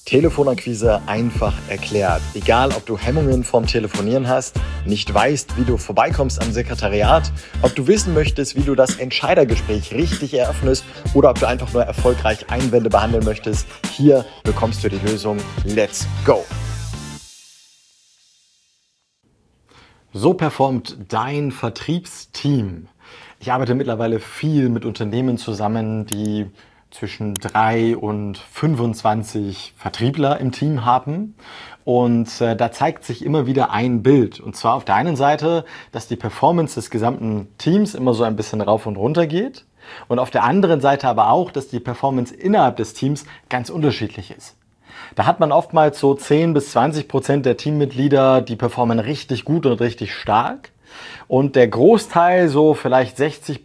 Telefonakquise einfach erklärt. Egal, ob du Hemmungen vom Telefonieren hast, nicht weißt, wie du vorbeikommst am Sekretariat, ob du wissen möchtest, wie du das Entscheidergespräch richtig eröffnest oder ob du einfach nur erfolgreich Einwände behandeln möchtest, hier bekommst du die Lösung. Let's go! So performt dein Vertriebsteam. Ich arbeite mittlerweile viel mit Unternehmen zusammen, die zwischen 3 und 25 Vertriebler im Team haben. Und da zeigt sich immer wieder ein Bild. Und zwar auf der einen Seite, dass die Performance des gesamten Teams immer so ein bisschen rauf und runter geht. Und auf der anderen Seite aber auch, dass die Performance innerhalb des Teams ganz unterschiedlich ist. Da hat man oftmals so 10-20% der Teammitglieder, die performen richtig gut und richtig stark. Und der Großteil, so vielleicht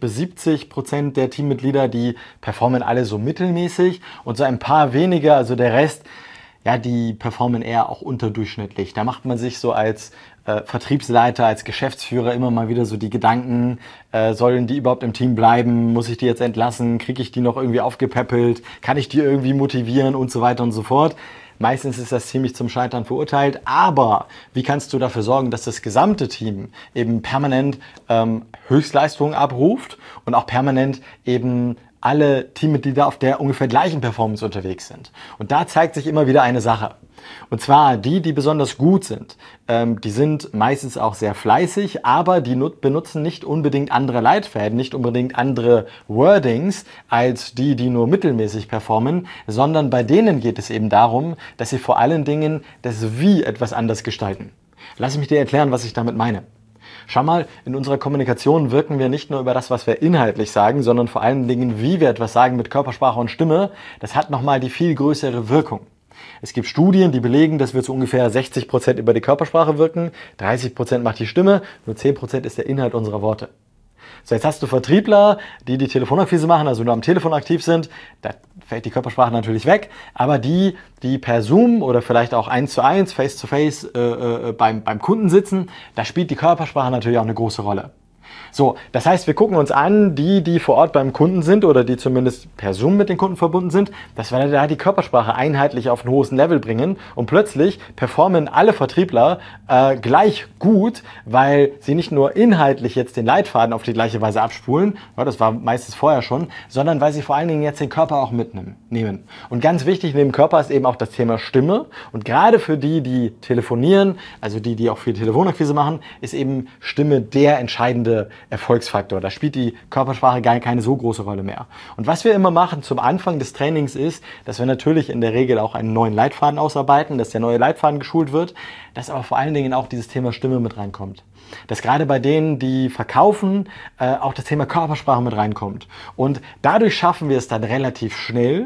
60-70% der Teammitglieder, die performen alle so mittelmäßig. Und so ein paar weniger, also der Rest, ja, die performen eher auch unterdurchschnittlich. Da macht man sich so als Vertriebsleiter, als Geschäftsführer immer mal wieder so die Gedanken, sollen die überhaupt im Team bleiben? Muss ich die jetzt entlassen? Kriege ich die noch irgendwie aufgepäppelt? Kann ich die irgendwie motivieren und so weiter und so fort? Meistens ist das ziemlich zum Scheitern verurteilt, aber wie kannst du dafür sorgen, dass das gesamte Team eben permanent Höchstleistungen abruft und auch permanent eben alle Teammitglieder auf der ungefähr gleichen Performance unterwegs sind? Und da zeigt sich immer wieder eine Sache. Und zwar die besonders gut sind, die sind meistens auch sehr fleißig, aber die benutzen nicht unbedingt andere Leitfäden, nicht unbedingt andere Wordings als die nur mittelmäßig performen, sondern bei denen geht es eben darum, dass sie vor allen Dingen das Wie etwas anders gestalten. Lass mich dir erklären, was ich damit meine. Schau mal, in unserer Kommunikation wirken wir nicht nur über das, was wir inhaltlich sagen, sondern vor allen Dingen, wie wir etwas sagen mit Körpersprache und Stimme. Das hat nochmal die viel größere Wirkung. Es gibt Studien, die belegen, dass wir zu ungefähr 60% über die Körpersprache wirken, 30% macht die Stimme, nur 10% ist der Inhalt unserer Worte. So, jetzt hast du Vertriebler, die Telefonakquise machen, also nur am Telefon aktiv sind, da fällt die Körpersprache natürlich weg, aber die per Zoom oder vielleicht auch 1:1, Face-to-Face beim Kunden sitzen, da spielt die Körpersprache natürlich auch eine große Rolle. So, das heißt, wir gucken uns an, die vor Ort beim Kunden sind oder die zumindest per Zoom mit den Kunden verbunden sind, dass wir da die Körpersprache einheitlich auf ein hohes Level bringen und plötzlich performen alle Vertriebler gleich gut, weil sie nicht nur inhaltlich jetzt den Leitfaden auf die gleiche Weise abspulen, ja, das war meistens vorher schon, sondern weil sie vor allen Dingen jetzt den Körper auch mitnehmen. Und ganz wichtig neben Körper ist eben auch das Thema Stimme und gerade für die telefonieren, also die auch viel Telefonakquise machen, ist eben Stimme der entscheidende Erfolgsfaktor. Da spielt die Körpersprache gar keine so große Rolle mehr. Und was wir immer machen zum Anfang des Trainings ist, dass wir natürlich in der Regel auch einen neuen Leitfaden ausarbeiten, dass der neue Leitfaden geschult wird, dass aber vor allen Dingen auch dieses Thema Stimme mit reinkommt. Dass gerade bei denen, die verkaufen, auch das Thema Körpersprache mit reinkommt. Und dadurch schaffen wir es dann relativ schnell,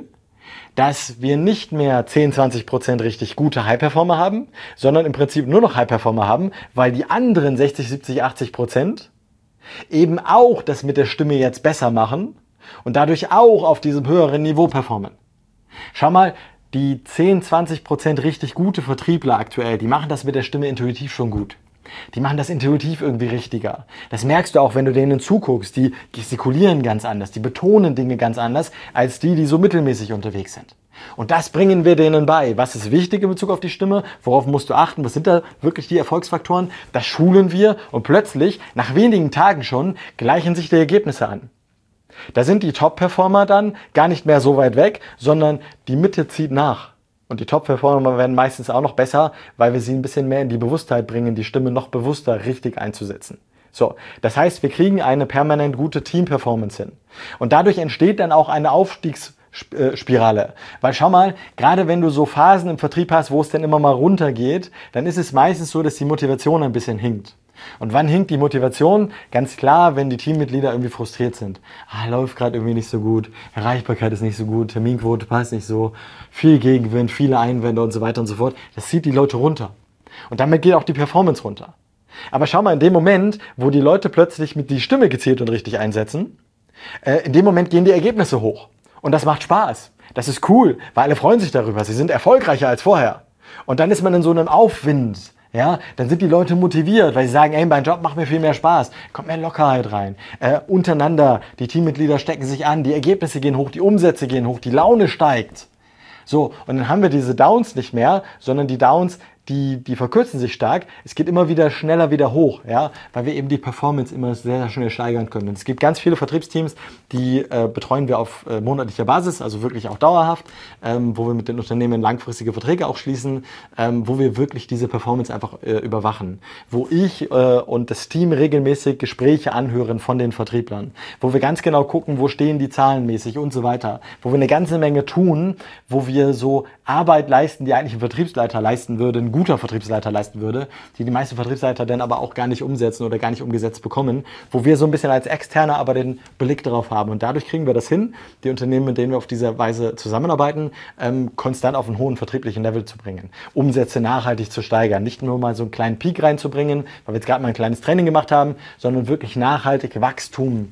dass wir nicht mehr 10-20% richtig gute High-Performer haben, sondern im Prinzip nur noch High-Performer haben, weil die anderen 60-70-80% eben auch das mit der Stimme jetzt besser machen und dadurch auch auf diesem höheren Niveau performen. Schau mal, die 10-20% richtig gute Vertriebler aktuell, die machen das mit der Stimme intuitiv schon gut. Die machen das intuitiv irgendwie richtiger. Das merkst du auch, wenn du denen zuguckst. Die gestikulieren ganz anders, die betonen Dinge ganz anders, als die so mittelmäßig unterwegs sind. Und das bringen wir denen bei. Was ist wichtig in Bezug auf die Stimme? Worauf musst du achten? Was sind da wirklich die Erfolgsfaktoren? Das schulen wir und plötzlich, nach wenigen Tagen schon, gleichen sich die Ergebnisse an. Da sind die Top-Performer dann gar nicht mehr so weit weg, sondern die Mitte zieht nach. Und die Top-Performer werden meistens auch noch besser, weil wir sie ein bisschen mehr in die Bewusstheit bringen, die Stimme noch bewusster richtig einzusetzen. So, das heißt, wir kriegen eine permanent gute Team-Performance hin. Und dadurch entsteht dann auch eine Aufstiegsspirale. Weil schau mal, gerade wenn du so Phasen im Vertrieb hast, wo es dann immer mal runtergeht, dann ist es meistens so, dass die Motivation ein bisschen hinkt. Und wann hinkt die Motivation? Ganz klar, wenn die Teammitglieder irgendwie frustriert sind. Läuft gerade irgendwie nicht so gut, Erreichbarkeit ist nicht so gut, Terminquote passt nicht so, viel Gegenwind, viele Einwände und so weiter und so fort. Das zieht die Leute runter. Und damit geht auch die Performance runter. Aber schau mal, in dem Moment, wo die Leute plötzlich mit die Stimme gezielt und richtig einsetzen, in dem Moment gehen die Ergebnisse hoch. Und das macht Spaß. Das ist cool, weil alle freuen sich darüber. Sie sind erfolgreicher als vorher. Und dann ist man in so einem Aufwind. Ja, dann sind die Leute motiviert, weil sie sagen, ey, mein Job macht mir viel mehr Spaß, kommt mehr Lockerheit rein. Untereinander, die Teammitglieder stecken sich an, die Ergebnisse gehen hoch, die Umsätze gehen hoch, die Laune steigt. So, und dann haben wir diese Downs nicht mehr, sondern die Downs, die verkürzen sich stark. Es geht immer wieder schneller wieder hoch, ja, weil wir eben die Performance immer sehr, sehr schnell steigern können. Und es gibt ganz viele Vertriebsteams, die betreuen wir auf monatlicher Basis, also wirklich auch dauerhaft, wo wir mit den Unternehmen langfristige Verträge auch schließen, wo wir wirklich diese Performance einfach überwachen. Wo ich und das Team regelmäßig Gespräche anhören von den Vertrieblern, wo wir ganz genau gucken, wo stehen die zahlenmäßig und so weiter, wo wir eine ganze Menge tun, wo wir so Arbeit leisten, die eigentlich ein Vertriebsleiter leisten würde, ein guter Vertriebsleiter leisten würde, die meisten Vertriebsleiter dann aber auch gar nicht umsetzen oder gar nicht umgesetzt bekommen, wo wir so ein bisschen als Externer aber den Blick darauf haben. Und dadurch kriegen wir das hin, die Unternehmen, mit denen wir auf diese Weise zusammenarbeiten, konstant auf einen hohen vertrieblichen Level zu bringen, Umsätze nachhaltig zu steigern, nicht nur mal so einen kleinen Peak reinzubringen, weil wir jetzt gerade mal ein kleines Training gemacht haben, sondern wirklich nachhaltig Wachstum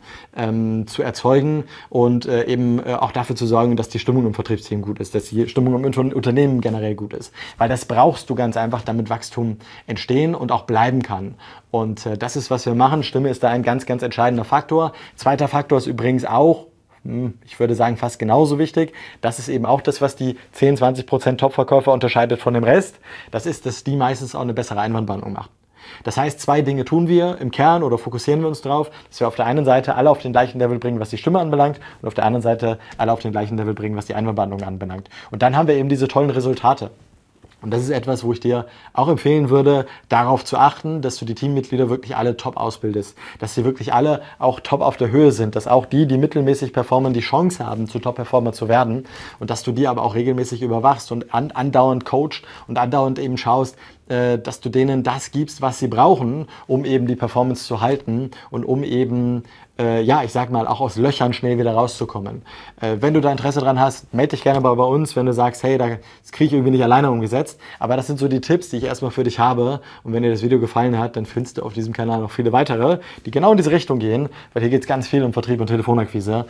zu erzeugen und eben auch dafür zu sorgen, dass die Stimmung im Vertriebsteam gut ist, dass die Stimmung im Unternehmen generell gut ist. Weil das brauchst du ganz einfach, damit Wachstum entstehen und auch bleiben kann. Und das ist, was wir machen. Stimme ist da ein ganz, ganz entscheidender Faktor. Zweiter Faktor ist übrigens auch, ich würde sagen, fast genauso wichtig. Das ist eben auch das, was die 10-20% Top-Verkäufer unterscheidet von dem Rest. Das ist, dass die meistens auch eine bessere Einwandbehandlung machen. Das heißt, zwei Dinge tun wir im Kern oder fokussieren wir uns drauf, dass wir auf der einen Seite alle auf den gleichen Level bringen, was die Stimme anbelangt, und auf der anderen Seite alle auf den gleichen Level bringen, was die Einwandbehandlung anbelangt. Und dann haben wir eben diese tollen Resultate. Und das ist etwas, wo ich dir auch empfehlen würde, darauf zu achten, dass du die Teammitglieder wirklich alle top ausbildest, dass sie wirklich alle auch top auf der Höhe sind, dass auch die mittelmäßig performen, die Chance haben, zu Top-Performer zu werden, und dass du die aber auch regelmäßig überwachst und andauernd coachst und andauernd eben schaust, dass du denen das gibst, was sie brauchen, um eben die Performance zu halten und um eben, ja, ich sag mal, auch aus Löchern schnell wieder rauszukommen. Wenn du da Interesse dran hast, melde dich gerne bei uns, wenn du sagst, hey, das kriege ich irgendwie nicht alleine umgesetzt. Aber das sind so die Tipps, die ich erstmal für dich habe. Und wenn dir das Video gefallen hat, dann findest du auf diesem Kanal noch viele weitere, die genau in diese Richtung gehen, weil hier geht es ganz viel um Vertrieb und Telefonakquise.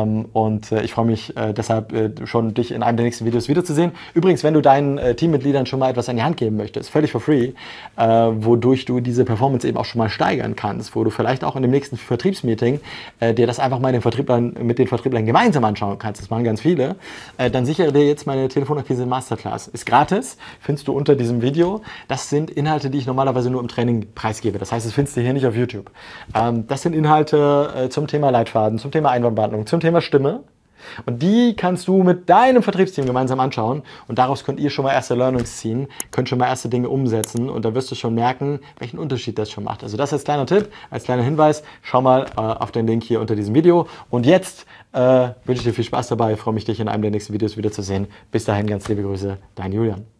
Und ich freue mich deshalb schon, dich in einem der nächsten Videos wiederzusehen. Übrigens, wenn du deinen Teammitgliedern schon mal etwas an die Hand geben möchtest, völlig for free, wodurch du diese Performance eben auch schon mal steigern kannst, wo du vielleicht auch in dem nächsten Vertriebsmeeting dir das einfach mal mit den Vertrieblern gemeinsam anschauen kannst. Das machen ganz viele. Dann sichere dir jetzt meine Telefonakquise Masterclass. Ist gratis, findest du unter diesem Video. Das sind Inhalte, die ich normalerweise nur im Training preisgebe. Das heißt, das findest du hier nicht auf YouTube. Das sind Inhalte zum Thema Leitfaden, zum Thema Einwandbehandlung, zum Thema Stimme. Und die kannst du mit deinem Vertriebsteam gemeinsam anschauen, und daraus könnt ihr schon mal erste Learnings ziehen, könnt schon mal erste Dinge umsetzen, und da wirst du schon merken, welchen Unterschied das schon macht. Also das als kleiner Tipp, als kleiner Hinweis, schau mal auf den Link hier unter diesem Video. Und jetzt wünsche ich dir viel Spaß dabei, freue mich, dich in einem der nächsten Videos wiederzusehen. Bis dahin, ganz liebe Grüße, dein Julian.